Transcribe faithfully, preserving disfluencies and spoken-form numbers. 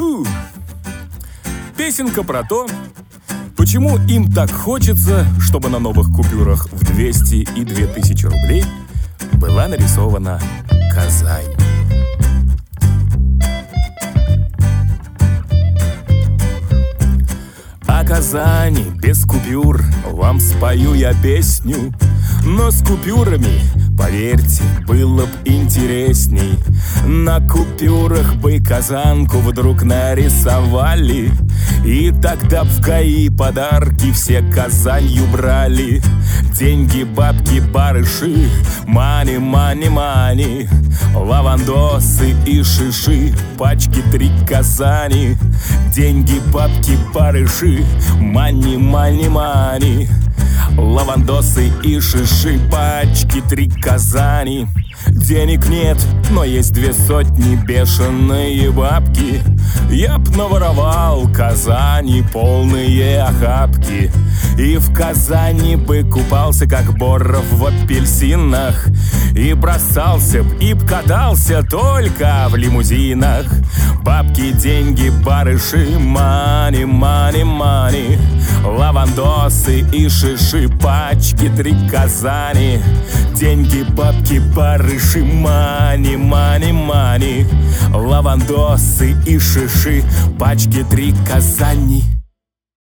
Фу. Песенка про то, почему им так хочется, чтобы на новых купюрах в двести и две тысячи рублей была нарисована Казань. О Казани без купюр вам спою я песню, но с купюрами, поверьте, было б интересней. На купюрах бы Казанку вдруг нарисовали, и тогда б в ГАИ подарки все Казанью брали. Деньги, бабки, барыши, мани, мани, мани, лавандосы и шиши, пачки три Казани. Деньги, бабки, барыши, мани, мани, мани, лавандосы и шиши, пачки три Казани. Денег нет, но есть две сотни бешеные бабки. Я б наворовал Казани полные охапки, и в Казани бы купался, как Боров в апельсинах, и бросался б, и б катался только в лимузинах. Бабки, деньги, барыши, мани, мани, мани, лавандосы и шиши, пачки три Казани. Деньги, бабки, барыши, мани, мани, мани, лавандосы и шиши, пачки три Казани.